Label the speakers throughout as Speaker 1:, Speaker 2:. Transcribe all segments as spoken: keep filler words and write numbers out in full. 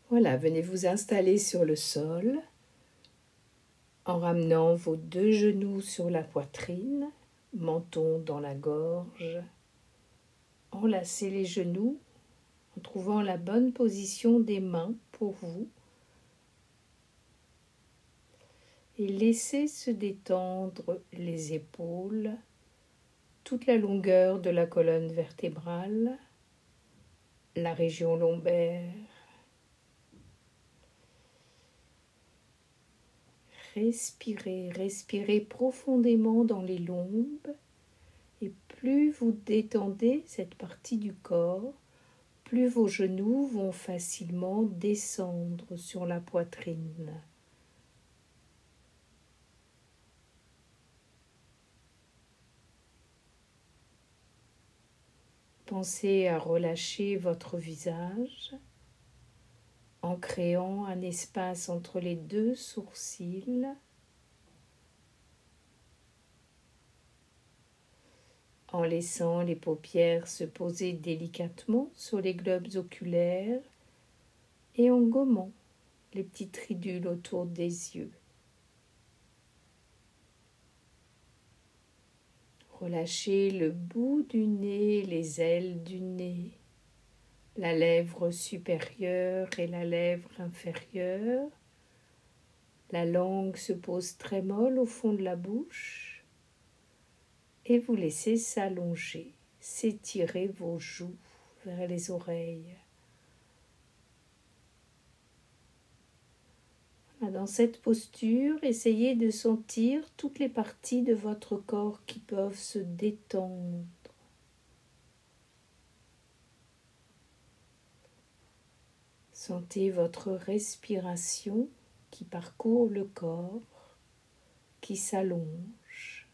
Speaker 1: Voilà, venez vous installer sur le sol en ramenant vos deux genoux sur la poitrine, menton dans la gorge. Enlacez les genoux en trouvant la bonne position des mains pour vous et laissez se détendre les épaules, toute la longueur de la colonne vertébrale, la région lombaire. Respirez, respirez profondément dans les lombes et plus vous détendez cette partie du corps, plus vos genoux vont facilement descendre sur la poitrine. Pensez à relâcher votre visage en créant un espace entre les deux sourcils, en laissant les paupières se poser délicatement sur les globes oculaires et en gommant les petites ridules autour des yeux. Relâchez le bout du nez, les ailes du nez, la lèvre supérieure et la lèvre inférieure. La langue se pose très molle au fond de la bouche et vous laissez s'allonger, s'étirer vos joues vers les oreilles. Dans cette posture, essayez de sentir toutes les parties de votre corps qui peuvent se détendre. Sentez votre respiration qui parcourt le corps, qui s'allonge.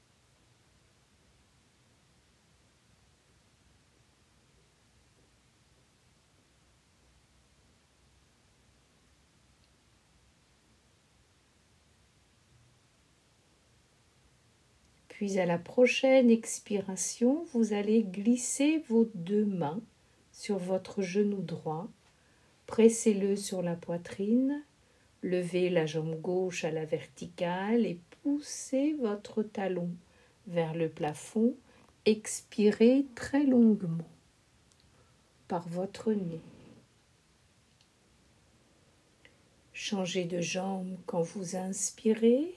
Speaker 1: Puis à la prochaine expiration, vous allez glisser vos deux mains sur votre genou droit, pressez-le sur la poitrine, levez la jambe gauche à la verticale et poussez votre talon vers le plafond, expirez très longuement par votre nez. Changez de jambe quand vous inspirez.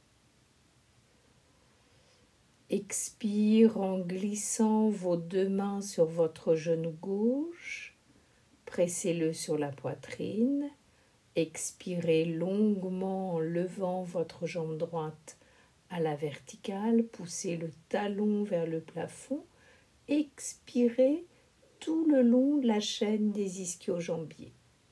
Speaker 1: Expire en glissant vos deux mains sur votre genou gauche, pressez-le sur la poitrine, expirez longuement en levant votre jambe droite à la verticale, poussez le talon vers le plafond, expirez tout le long de la chaîne des ischio-jambiers.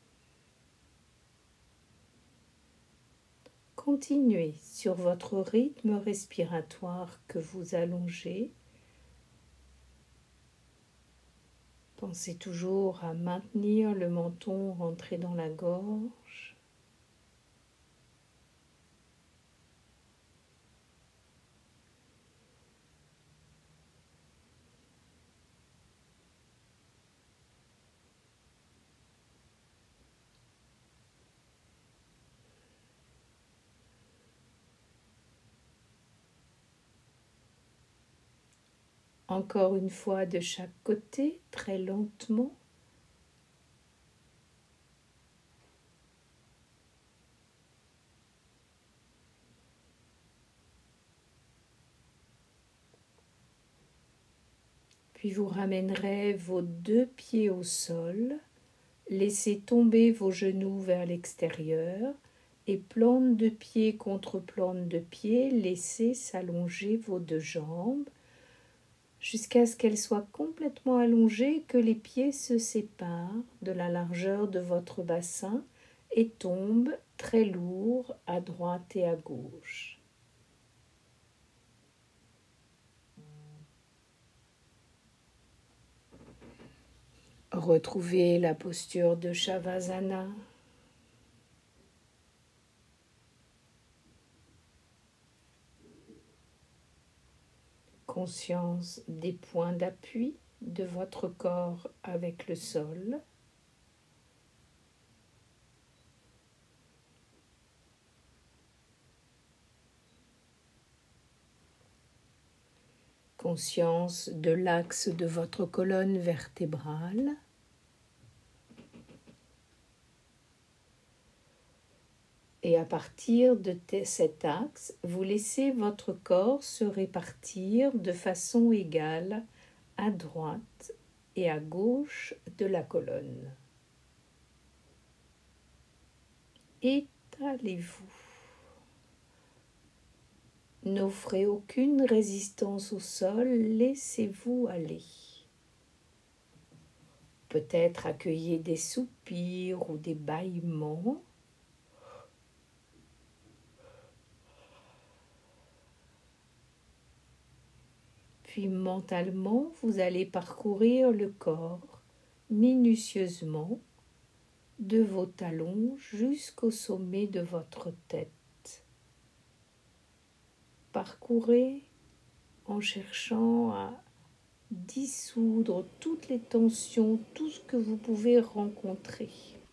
Speaker 1: Continuez sur votre rythme respiratoire que vous allongez. Pensez toujours à maintenir le menton rentré dans la gorge. Encore une fois de chaque côté, très lentement. Puis vous ramènerez vos deux pieds au sol, laissez tomber vos genoux vers l'extérieur et plante de pied contre plante de pied, laissez s'allonger vos deux jambes jusqu'à ce qu'elles soient complètement allongées, que les pieds se séparent de la largeur de votre bassin et tombent très lourds à droite et à gauche. Retrouvez la posture de Shavasana. Conscience des points d'appui de votre corps avec le sol. conscience de l'axe de votre colonne vertébrale. Et à partir de cet axe, vous laissez votre corps se répartir de façon égale à droite et à gauche de la colonne. Étalez-vous. N'offrez aucune résistance au sol, laissez-vous aller. Peut-être accueillez des soupirs ou des bâillements. Puis mentalement, vous allez parcourir le corps minutieusement de vos talons jusqu'au sommet de votre tête. Parcourez en cherchant à dissoudre toutes les tensions, tout ce que vous pouvez rencontrer.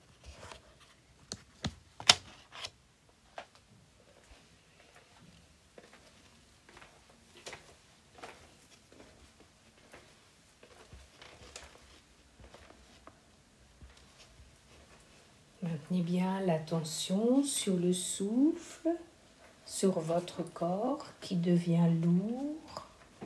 Speaker 1: Maintenez bien l'attention sur le souffle, sur votre corps qui devient lourd.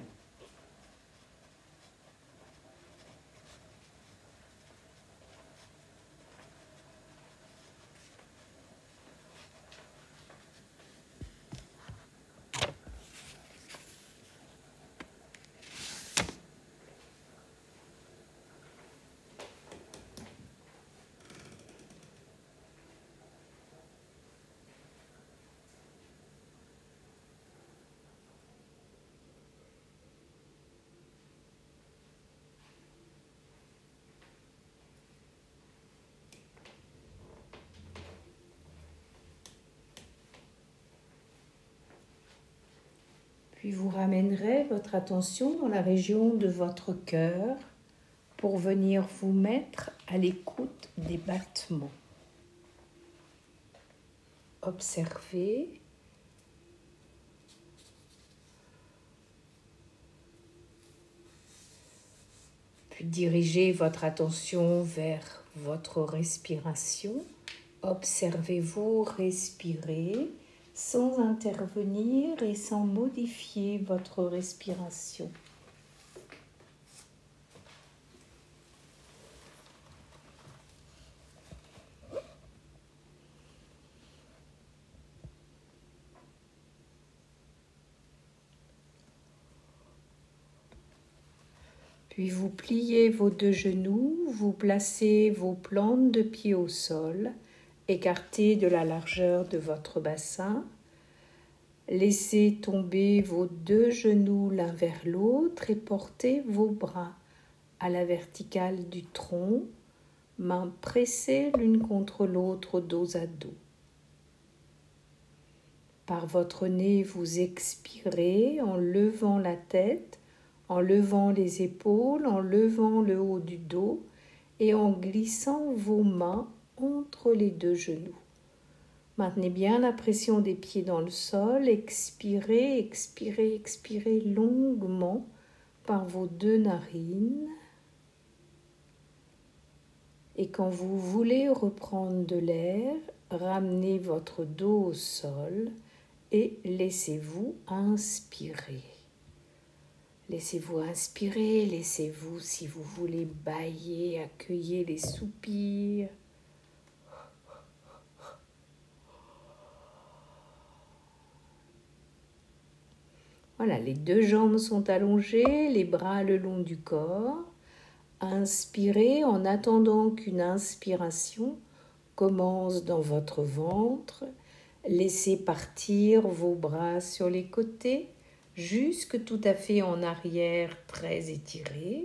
Speaker 1: Puis vous ramènerez votre attention dans la région de votre cœur pour venir vous mettre à l'écoute des battements. Observez. Puis dirigez votre attention vers votre respiration. Observez-vous respirer sans intervenir et sans modifier votre respiration. Puis vous pliez vos deux genoux, vous placez vos plantes de pied au sol, écartées de la largeur de votre bassin. Laissez tomber vos deux genoux l'un vers l'autre et portez vos bras à la verticale du tronc, mains pressées l'une contre l'autre dos à dos. Par votre nez, vous expirez en levant la tête, en levant les épaules, en levant le haut du dos et en glissant vos mains entre les deux genoux. Maintenez bien la pression des pieds dans le sol, expirez, expirez, expirez longuement par vos deux narines. Et quand vous voulez reprendre de l'air, ramenez votre dos au sol et laissez-vous inspirer. Laissez-vous inspirer, laissez-vous, si vous voulez, bâiller, accueillir les soupirs. Voilà, les deux jambes sont allongées, les bras le long du corps. Inspirez en attendant qu'une inspiration commence dans votre ventre. Laissez partir vos bras sur les côtés, jusque tout à fait en arrière, très étirés.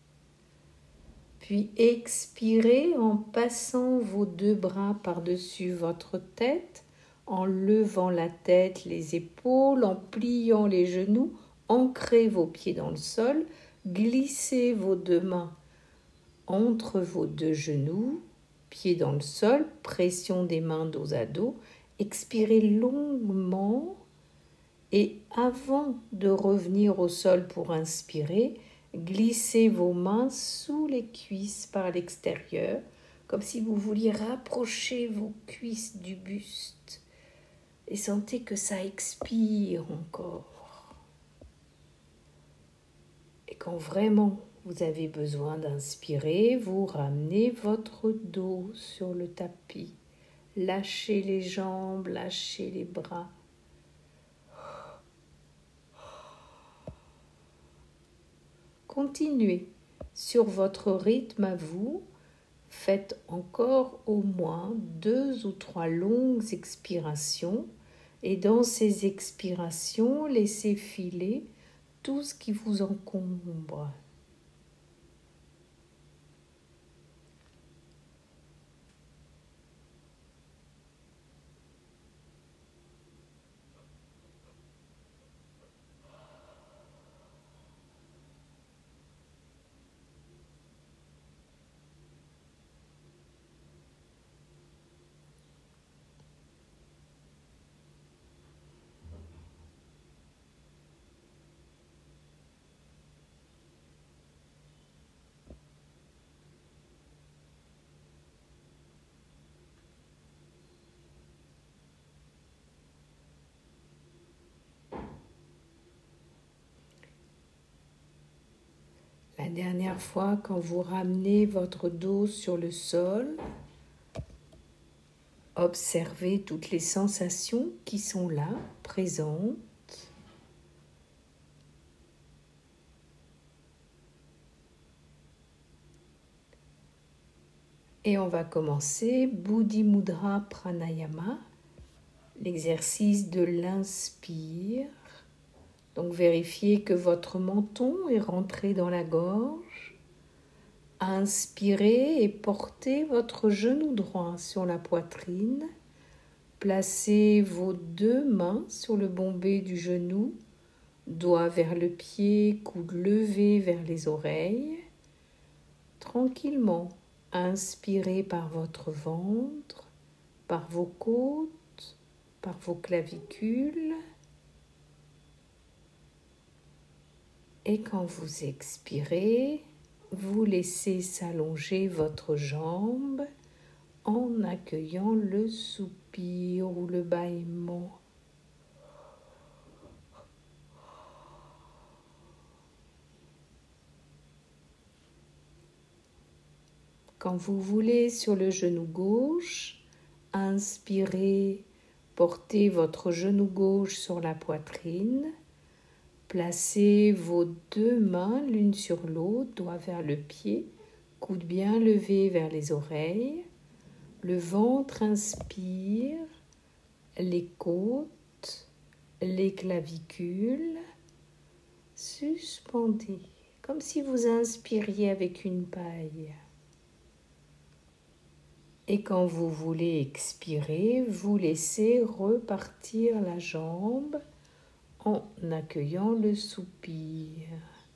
Speaker 1: Puis expirez en passant vos deux bras par-dessus votre tête, en levant la tête, les épaules, en pliant les genoux, ancrez vos pieds dans le sol, glissez vos deux mains entre vos deux genoux, pieds dans le sol, pression des mains dos à dos, expirez longuement Et avant de revenir au sol pour inspirer, glissez vos mains sous les cuisses par l'extérieur, comme si vous vouliez rapprocher vos cuisses du buste. Et sentez que ça expire encore. Et quand vraiment vous avez besoin d'inspirer, vous ramenez votre dos sur le tapis. Lâchez les jambes, lâchez les bras. Continuez sur votre rythme à vous. Faites encore au moins deux ou trois longues expirations et dans ces expirations, laissez filer tout ce qui vous encombre. La dernière fois, quand vous ramenez votre dos sur le sol, observez toutes les sensations qui sont là, présentes. Et on va commencer Buddhi Mudra Pranayama, l'exercice de l'inspire. Donc vérifiez que votre menton est rentré dans la gorge. Inspirez et portez votre genou droit sur la poitrine. Placez vos deux mains sur le bombé du genou, doigts vers le pied, coude levé vers les oreilles. Tranquillement, inspirez par votre ventre, par vos côtes, par vos clavicules. Et quand vous expirez, vous laissez s'allonger votre jambe en accueillant le soupir ou le bâillement. Quand vous voulez sur le genou gauche, inspirez, portez votre genou gauche sur la poitrine. Placez vos deux mains l'une sur l'autre, doigts vers le pied, coude bien levé vers les oreilles. Le ventre inspire, les côtes, les clavicules, suspendez, comme si vous inspiriez avec une paille. Et quand vous voulez expirer, vous laissez repartir la jambe en accueillant le soupir.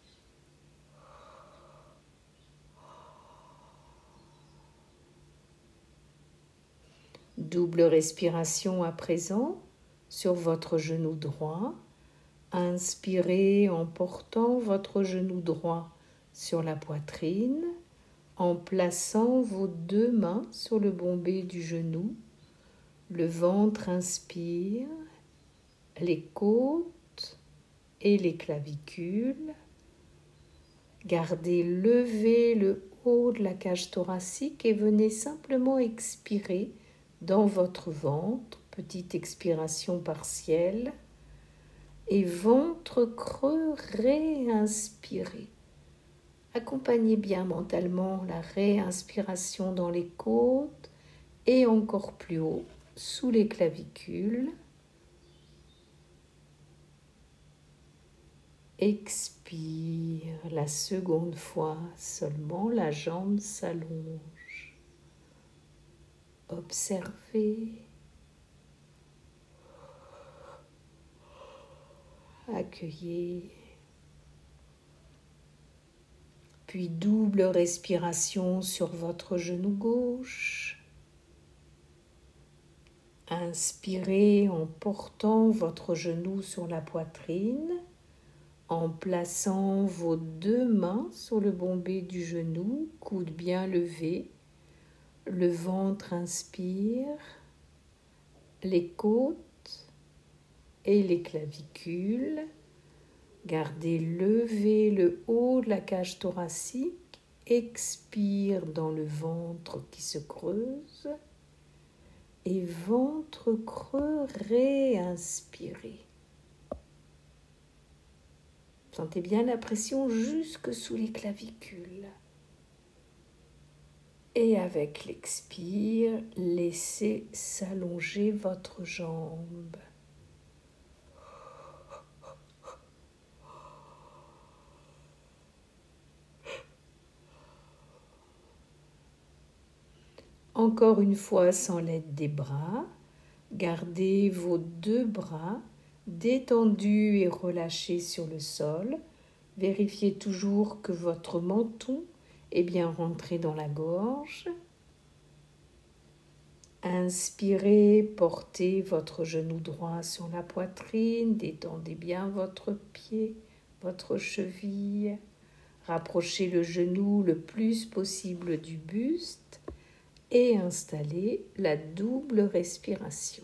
Speaker 1: Double respiration à présent sur votre genou droit. Inspirez en portant votre genou droit sur la poitrine, en plaçant vos deux mains sur le bombé du genou. Le ventre inspire, les côtes et les clavicules. Gardez levé le haut de la cage thoracique et venez simplement expirer dans votre ventre, petite expiration partielle, et ventre creux, réinspirez. Accompagnez bien mentalement la réinspiration dans les côtes et encore plus haut, sous les clavicules. Expire la seconde fois, seulement la jambe s'allonge. Observez. Accueillez. Puis double respiration sur votre genou gauche. Inspirez en portant votre genou sur la poitrine, en plaçant vos deux mains sur le bombé du genou, coude bien levé. Le ventre inspire, les côtes et les clavicules. Gardez levé le haut de la cage thoracique. Expire dans le ventre qui se creuse. Et ventre creux, réinspirez. Sentez bien la pression jusque sous les clavicules. Et avec l'expire, laissez s'allonger votre jambe. Encore une fois sans l'aide des bras, gardez vos deux bras détendus et relâchés sur le sol. Vérifiez toujours que votre menton est bien rentré dans la gorge. Inspirez, portez votre genou droit sur la poitrine, détendez bien votre pied, votre cheville. Rapprochez le genou le plus possible du buste et installez la double respiration.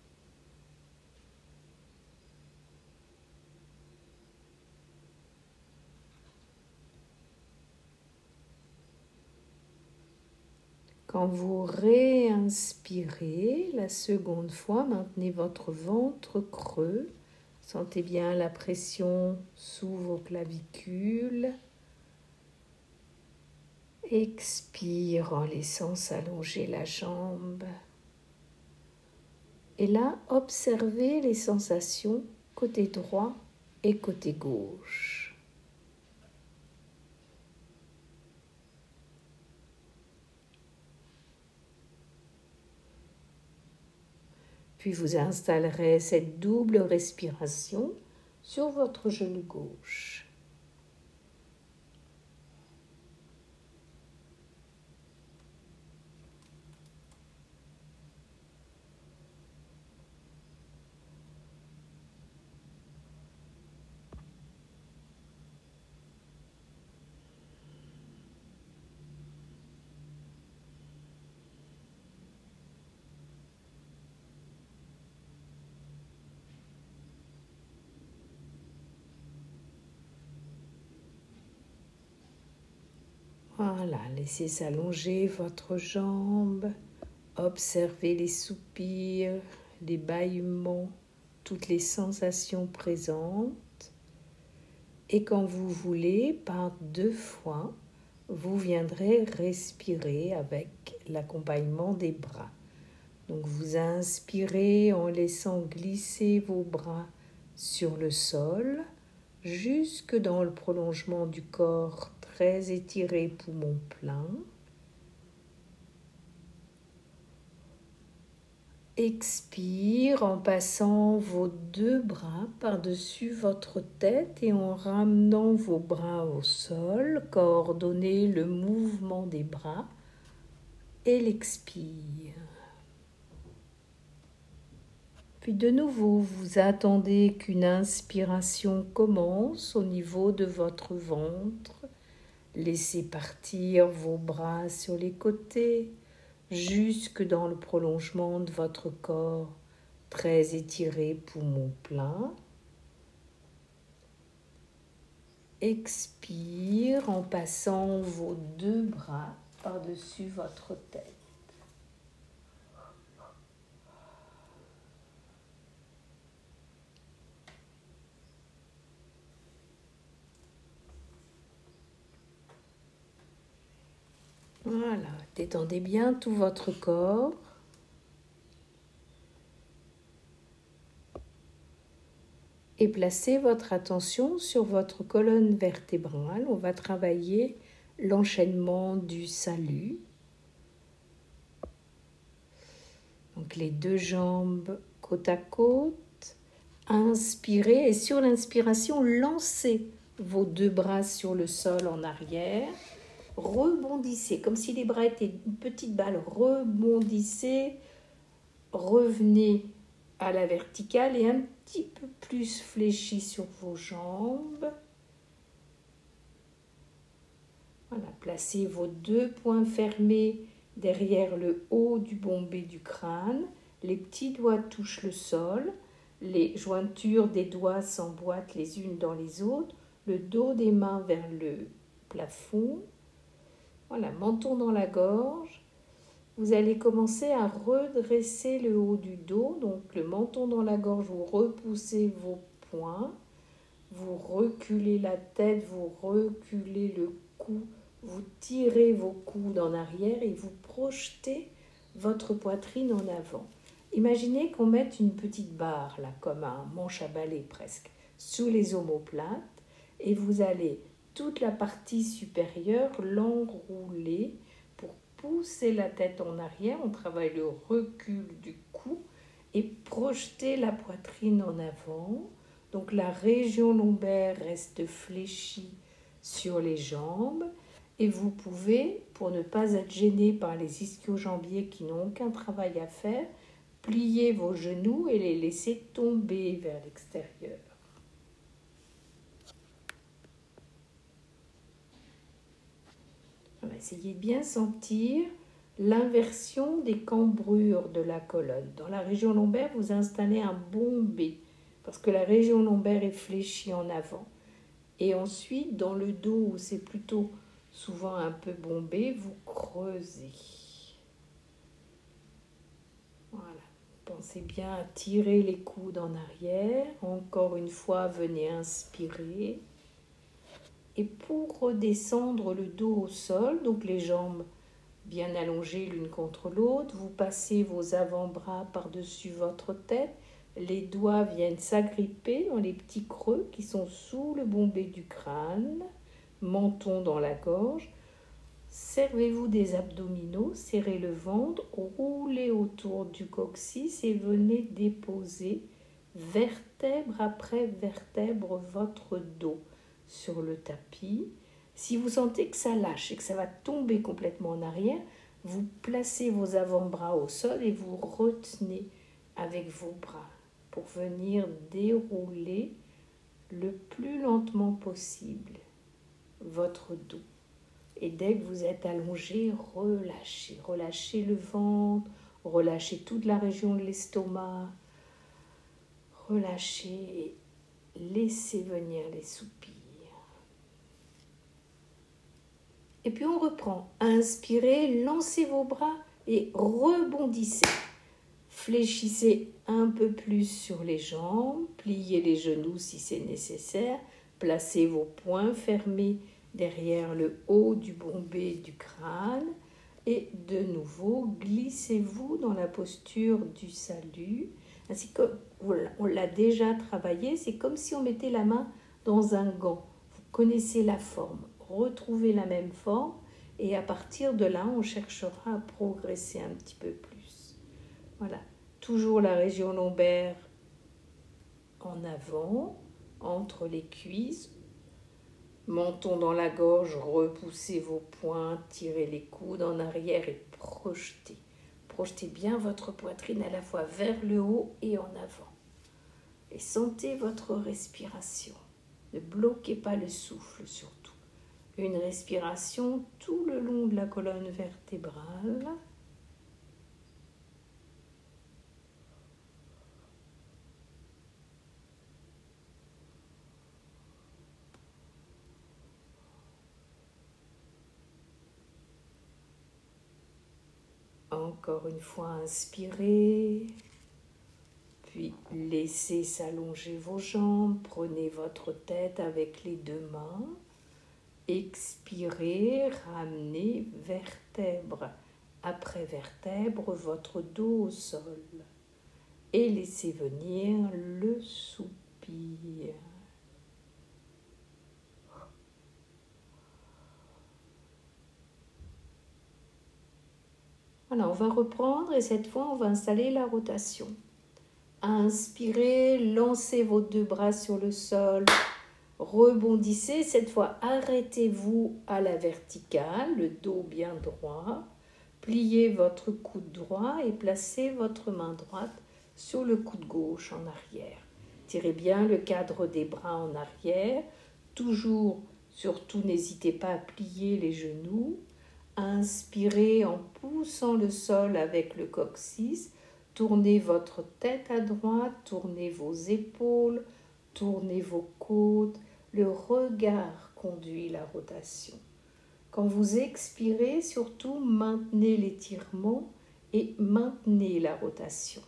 Speaker 1: Quand vous réinspirez la seconde fois, maintenez votre ventre creux. Sentez bien la pression sous vos clavicules. Expire en laissant s'allonger la jambe. Et là, observez les sensations côté droit et côté gauche. Puis vous installerez cette double respiration sur votre genou gauche. Voilà, laissez s'allonger votre jambe, observez les soupirs, les bâillements, toutes les sensations présentes. Et quand vous voulez, par deux fois, vous viendrez respirer avec l'accompagnement des bras. Donc vous inspirez en laissant glisser vos bras sur le sol, jusque dans le prolongement du corps, très étiré, poumon plein. Expire en passant vos deux bras par-dessus votre tête et en ramenant vos bras au sol. Coordonnez le mouvement des bras et l'expire. Puis de nouveau, vous attendez qu'une inspiration commence au niveau de votre ventre. Laissez partir vos bras sur les côtés, jusque dans le prolongement de votre corps, très étiré, poumon plein. Expire en passant vos deux bras par-dessus votre tête. Voilà, détendez bien tout votre corps. Et placez votre attention sur votre colonne vertébrale. On va travailler l'enchaînement du salut. Donc les deux jambes côte à côte. Inspirez et sur l'inspiration, lancez vos deux bras sur le sol en arrière. Rebondissez, comme si les bras étaient une petite balle. Rebondissez revenez à la verticale et un petit peu plus fléchi sur vos jambes. Voilà, placez vos deux poings fermés derrière le haut du bombé du crâne. Les petits doigts touchent le sol. Les jointures des doigts s'emboîtent les unes dans les autres. Le dos des mains vers le plafond. Voilà, menton dans la gorge. Vous allez commencer à redresser le haut du dos. Donc le menton dans la gorge, vous repoussez vos poings. Vous reculez la tête, vous reculez le cou. Vous tirez vos coudes en arrière et vous projetez votre poitrine en avant. Imaginez qu'on mette une petite barre, là, comme un manche à balai presque, sous les omoplates et vous allez toute la partie supérieure l'enrouler pour pousser la tête en arrière. On travaille le recul du cou et projeter la poitrine en avant. Donc la région lombaire reste fléchie sur les jambes. Et vous pouvez, pour ne pas être gêné par les ischio-jambiers qui n'ont aucun travail à faire, plier vos genoux et les laisser tomber vers l'extérieur. On va essayer de bien sentir l'inversion des cambrures de la colonne. Dans la région lombaire, vous installez un bombé parce que la région lombaire est fléchie en avant. Et ensuite, dans le dos où c'est plutôt souvent un peu bombé, vous creusez. Voilà. Pensez bien à tirer les coudes en arrière. Encore une fois, venez inspirer. Et pour redescendre le dos au sol, donc les jambes bien allongées l'une contre l'autre, vous passez vos avant-bras par-dessus votre tête. Les doigts viennent s'agripper dans les petits creux qui sont sous le bombé du crâne. Menton dans la gorge, servez-vous des abdominaux, serrez le ventre, roulez autour du coccyx et venez déposer vertèbre après vertèbre votre dos sur le tapis. Si vous sentez que ça lâche et que ça va tomber complètement en arrière, vous placez vos avant-bras au sol et vous retenez avec vos bras pour venir dérouler le plus lentement possible votre dos. Et dès que vous êtes allongé, relâchez. Relâchez le ventre, relâchez toute la région de l'estomac. Relâchez et laissez venir les soupirs. Et puis on reprend. Inspirez, lancez vos bras et rebondissez. Fléchissez un peu plus sur les jambes, pliez les genoux si c'est nécessaire. Placez vos poings fermés derrière le haut du bombé du crâne et de nouveau glissez-vous dans la posture du salut. Ainsi que on l'a déjà travaillé, c'est comme si on mettait la main dans un gant. Vous connaissez la forme, retrouvez la même forme et à partir de là, on cherchera à progresser un petit peu plus. Voilà, toujours la région lombaire en avant, entre les cuisses, menton dans la gorge, repoussez vos poings, tirez les coudes en arrière et projetez. Projetez bien votre poitrine à la fois vers le haut et en avant. Et sentez votre respiration. Ne bloquez pas le souffle surtout. Une respiration tout le long de la colonne vertébrale. Encore une fois, inspirez, puis laissez s'allonger vos jambes, prenez votre tête avec les deux mains, expirez, ramenez vertèbre après vertèbre votre dos au sol et laissez venir le soupir. Voilà, on va reprendre et cette fois, on va installer la rotation. Inspirez, lancez vos deux bras sur le sol, rebondissez. Cette fois, arrêtez-vous à la verticale, le dos bien droit. pliez votre coude droit et placez votre main droite sur le coude gauche en arrière. Tirez bien le cadre des bras en arrière. Toujours, surtout, n'hésitez pas à plier les genoux. Inspirez en poussant le sol avec le coccyx. Tournez votre tête à droite, tournez vos épaules, tournez vos côtes. Le regard conduit la rotation. Quand vous expirez, surtout, maintenez l'étirement et maintenez la rotation.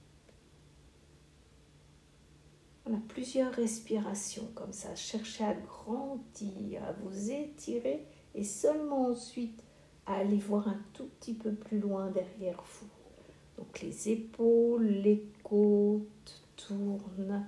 Speaker 1: Voilà, plusieurs respirations comme ça. Cherchez à grandir, à vous étirer et seulement ensuite à aller voir un tout petit peu plus loin derrière vous. Donc les épaules, les côtes tournent.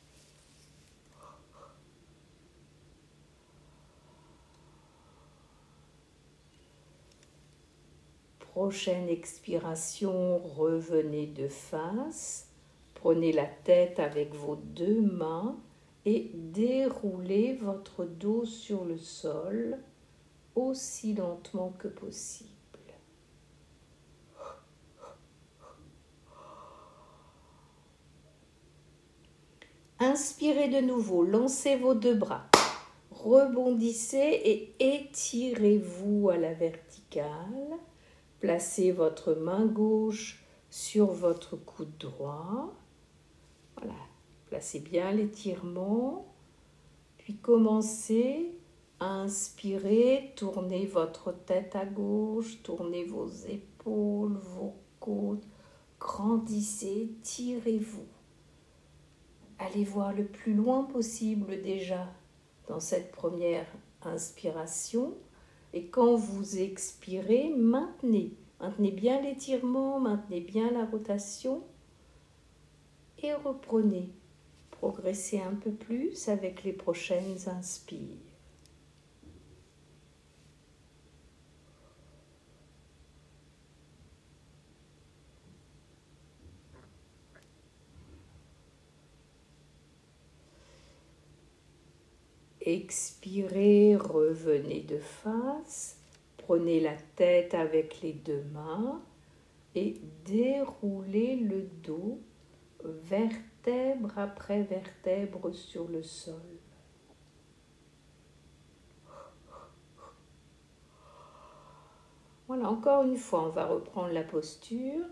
Speaker 1: Prochaine expiration, revenez de face. Prenez la tête avec vos deux mains et déroulez votre dos sur le sol aussi lentement que possible. Inspirez de nouveau, lancez vos deux bras, rebondissez et étirez-vous à la verticale. Placez votre main gauche sur votre coude droit. Voilà, placez bien l'étirement. Puis commencez à inspirer, tournez votre tête à gauche, tournez vos épaules, vos côtes, grandissez, tirez-vous. Allez voir le plus loin possible déjà dans cette première inspiration. Et quand vous expirez, maintenez. Maintenez bien l'étirement, maintenez bien la rotation. Et reprenez. Progressez un peu plus avec les prochaines inspires. Expirez, revenez de face, prenez la tête avec les deux mains et déroulez le dos, vertèbre après vertèbre sur le sol. Voilà, encore une fois, on va reprendre la posture.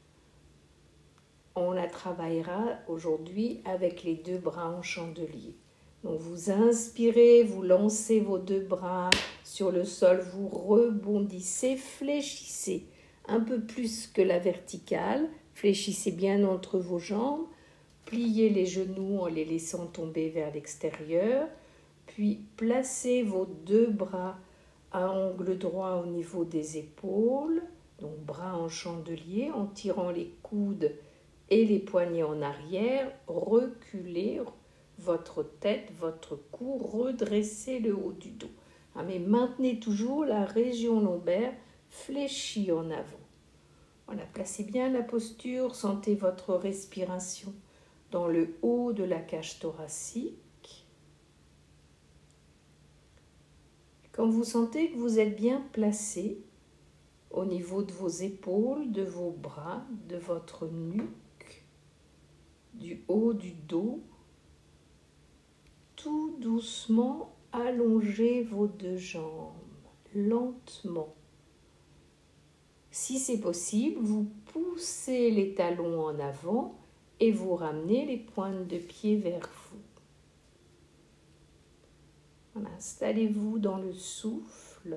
Speaker 1: On la travaillera aujourd'hui avec les deux bras en chandelier. Donc vous inspirez, vous lancez vos deux bras sur le sol, vous rebondissez, fléchissez un peu plus que la verticale, fléchissez bien entre vos jambes, pliez les genoux en les laissant tomber vers l'extérieur, puis placez vos deux bras à angle droit au niveau des épaules, donc bras en chandelier, en tirant les coudes et les poignets en arrière, reculez votre tête, votre cou, redressez le haut du dos. Ah, mais maintenez toujours la région lombaire fléchie en avant. Voilà, placez bien la posture, sentez votre respiration dans le haut de la cage thoracique. Quand vous sentez que vous êtes bien placé au niveau de vos épaules, de vos bras, de votre nuque, du haut du dos, tout doucement, allongez vos deux jambes, lentement. Si c'est possible, vous poussez les talons en avant et vous ramenez les pointes de pied vers vous. Voilà, installez-vous dans le souffle.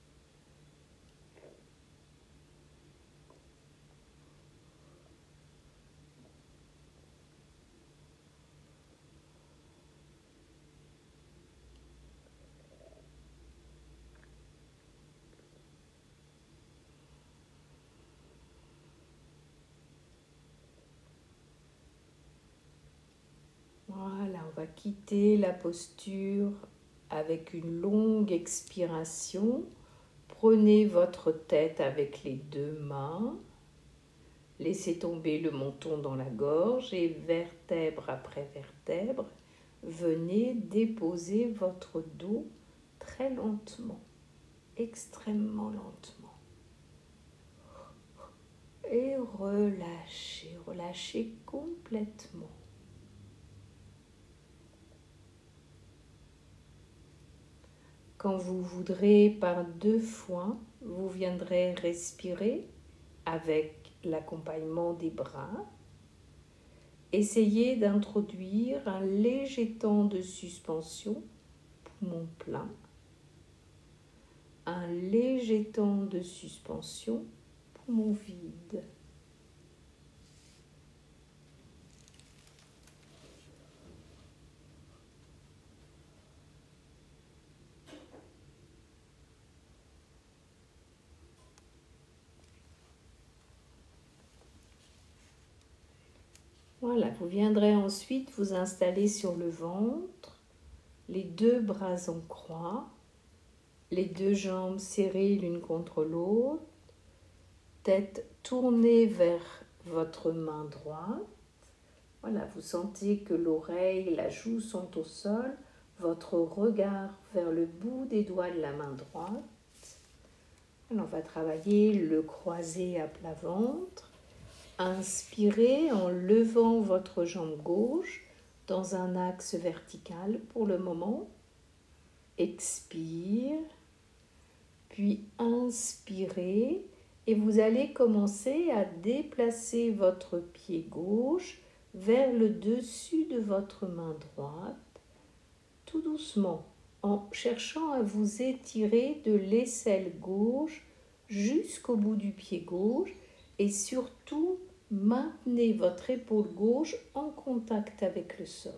Speaker 1: Voilà, on va quitter la posture avec une longue expiration. Prenez votre tête avec les deux mains. Laissez tomber le menton dans la gorge et vertèbre après vertèbre, venez déposer votre dos très lentement, extrêmement lentement. relâchez, relâchez complètement. Quand vous voudrez par deux fois, vous viendrez respirer avec l'accompagnement des bras. Essayez d'introduire un léger temps de suspension, poumon plein. Un léger temps de suspension, poumon vide. Voilà, vous viendrez ensuite vous installer sur le ventre, les deux bras en croix, les deux jambes serrées l'une contre l'autre, tête tournée vers votre main droite. Voilà, vous sentez que l'oreille et la joue sont au sol, votre regard vers le bout des doigts de la main droite. Alors, on va travailler le croisé à plat ventre. Inspirez en levant votre jambe gauche dans un axe vertical pour le moment. Expire, puis inspirez et vous allez commencer à déplacer votre pied gauche vers le dessus de votre main droite, tout doucement, en cherchant à vous étirer de l'aisselle gauche jusqu'au bout du pied gauche et surtout maintenez votre épaule gauche en contact avec le sol.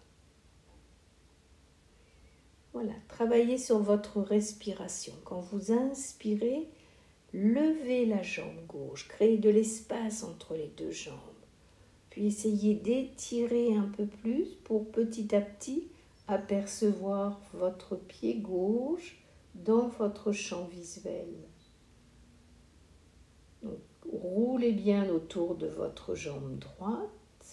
Speaker 1: Voilà, travaillez sur votre respiration. Quand vous inspirez, levez la jambe gauche, créez de l'espace entre les deux jambes. Puis essayez d'étirer un peu plus pour petit à petit apercevoir votre pied gauche dans votre champ visuel. Donc, roulez bien autour de votre jambe droite.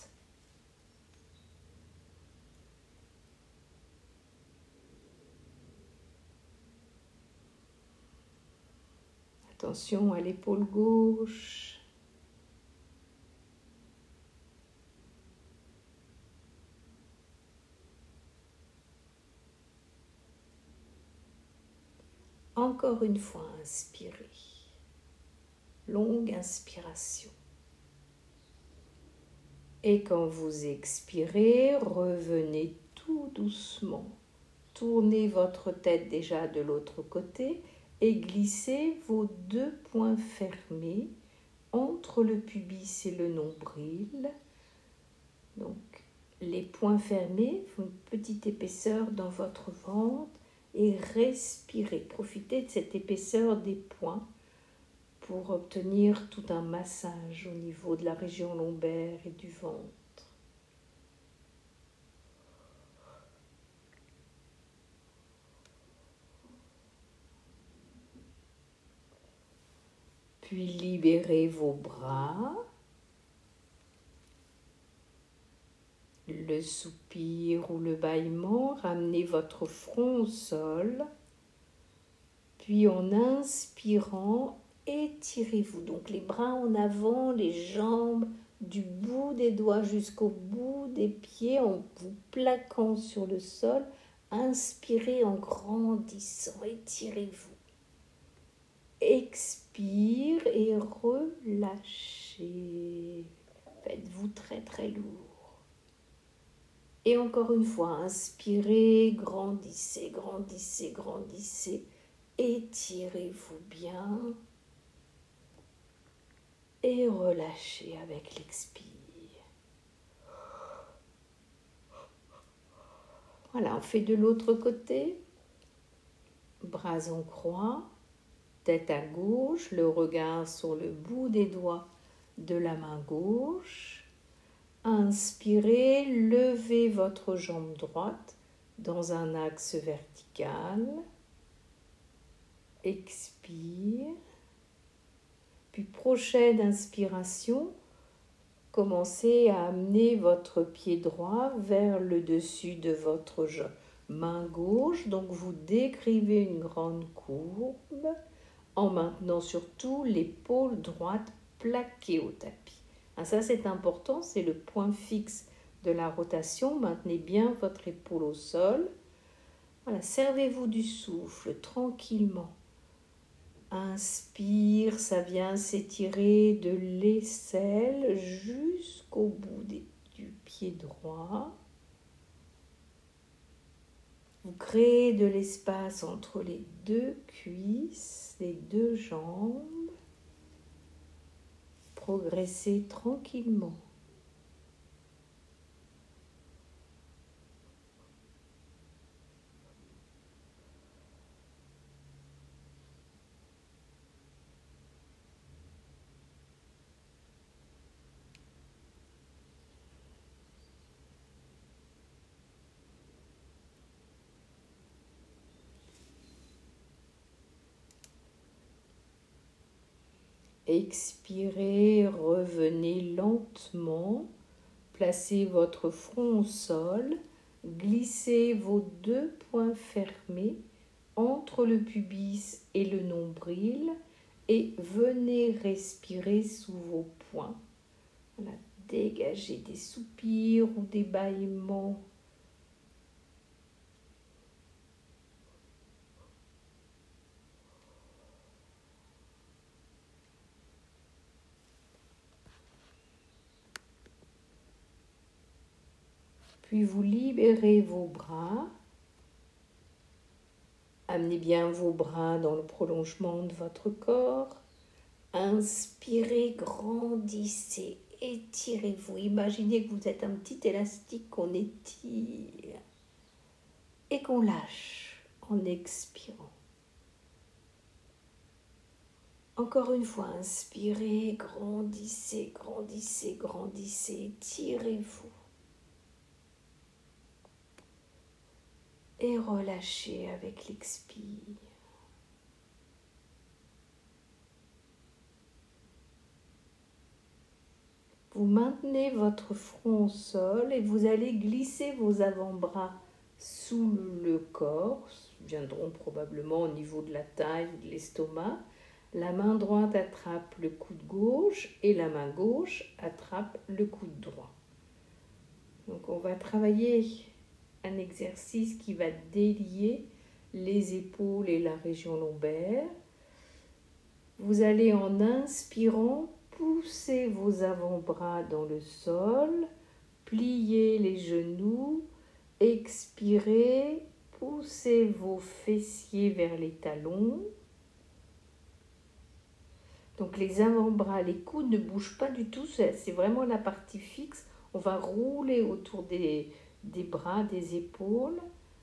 Speaker 1: Attention à l'épaule gauche. Encore une fois, inspirez. Longue inspiration. Et quand vous expirez, revenez tout doucement. Tournez votre tête déjà de l'autre côté et glissez vos deux poings fermés entre le pubis et le nombril. Donc, les poings fermés font une petite épaisseur dans votre ventre et respirez. Profitez de cette épaisseur des poings pour obtenir tout un massage au niveau de la région lombaire et du ventre. Puis libérez vos bras. Le soupir ou le bâillement, ramenez votre front au sol. Puis en inspirant, étirez-vous. Donc les bras en avant, les jambes du bout des doigts jusqu'au bout des pieds en vous plaquant sur le sol. Inspirez en grandissant, étirez-vous. Expire et relâchez. Faites-vous très très lourd. Et encore une fois, inspirez, grandissez, grandissez, grandissez. Étirez-vous bien. Et relâchez avec l'expire. Voilà, on fait de l'autre côté. Bras en croix. Tête à gauche, le regard sur le bout des doigts de la main gauche. Inspirez, levez votre jambe droite dans un axe vertical. Expire. Puis prochaine inspiration, commencez à amener votre pied droit vers le dessus de votre main gauche. Donc vous décrivez une grande courbe. En maintenant surtout l'épaule droite plaqué au tapis. Ah, ça, c'est important, c'est le point fixe de la rotation. Maintenez bien votre épaule au sol. Voilà, servez-vous du souffle tranquillement. Inspire, ça vient s'étirer de l'aisselle jusqu'au bout des, du pied droit. Vous créez de l'espace entre les deux cuisses, les deux jambes. Progressez tranquillement. Expirez, revenez lentement, placez votre front au sol, glissez vos deux poings fermés entre le pubis et le nombril et venez respirer sous vos poings. Voilà, dégagez des soupirs ou des bâillements. Puis vous libérez vos bras. Amenez bien vos bras dans le prolongement de votre corps. Inspirez, grandissez, étirez-vous. Imaginez que vous êtes un petit élastique qu'on étire et qu'on lâche en expirant. Encore une fois, inspirez, grandissez, grandissez, grandissez, étirez-vous. Et relâchez avec l'expire. Vous maintenez votre front au sol et vous allez glisser vos avant-bras sous le corps, viendront probablement au niveau de la taille ou de l'estomac. La main droite attrape le coude gauche et la main gauche attrape le coude droit. Donc on va travailler un exercice qui va délier les épaules et la région lombaire. Vous allez en inspirant pousser vos avant-bras dans le sol, plier les genoux, expirez, poussez vos fessiers vers les talons. Donc les avant-bras, les coudes ne bougent pas du tout, c'est vraiment la partie fixe. On va rouler autour des, des bras, des épaules.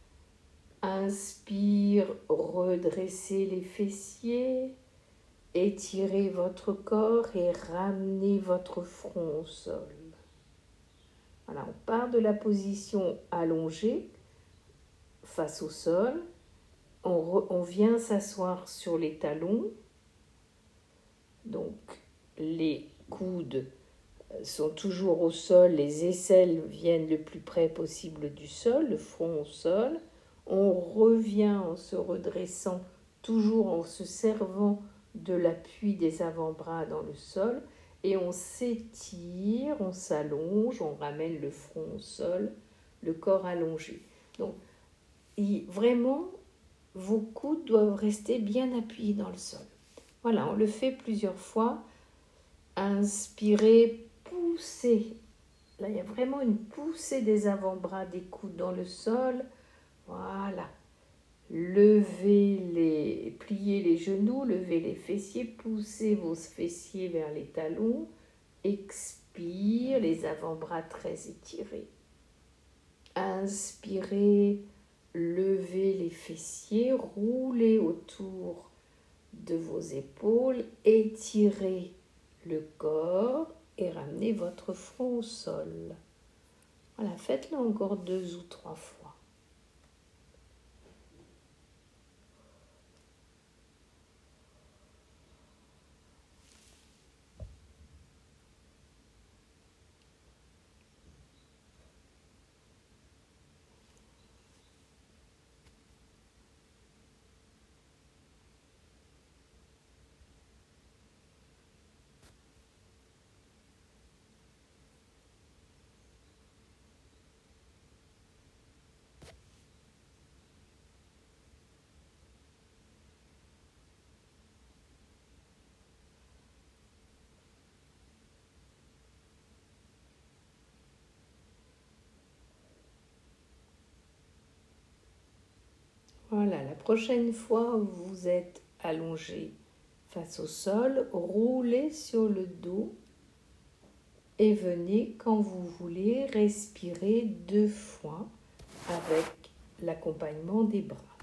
Speaker 1: Inspire, redressez les fessiers. Étirez votre corps et ramenez votre front au sol. Voilà, on part de la position allongée face au sol. On, re, on vient s'asseoir sur les talons. Donc, les coudes sont toujours au sol, les aisselles viennent le plus près possible du sol, le front au sol. On revient en se redressant, toujours en se servant de l'appui des avant-bras dans le sol. Et on s'étire, on s'allonge, on ramène le front au sol, le corps allongé. Donc, il, vraiment, vos coudes doivent rester bien appuyés dans le sol. Voilà, on le fait plusieurs fois. Inspirez, poussez. Là, il y a vraiment une poussée des avant-bras, des coudes dans le sol. Voilà. Levez les, pliez les genoux, levez les fessiers, poussez vos fessiers vers les talons. Expire, les avant-bras très étirés. Inspirez, levez les fessiers, roulez autour de vos épaules, étirez le corps et ramenez votre front au sol. Voilà, faites-le encore deux ou trois fois. Voilà, la prochaine fois où vous êtes allongé face au sol, roulez sur le dos et venez, quand vous voulez, respirer deux fois avec l'accompagnement des bras.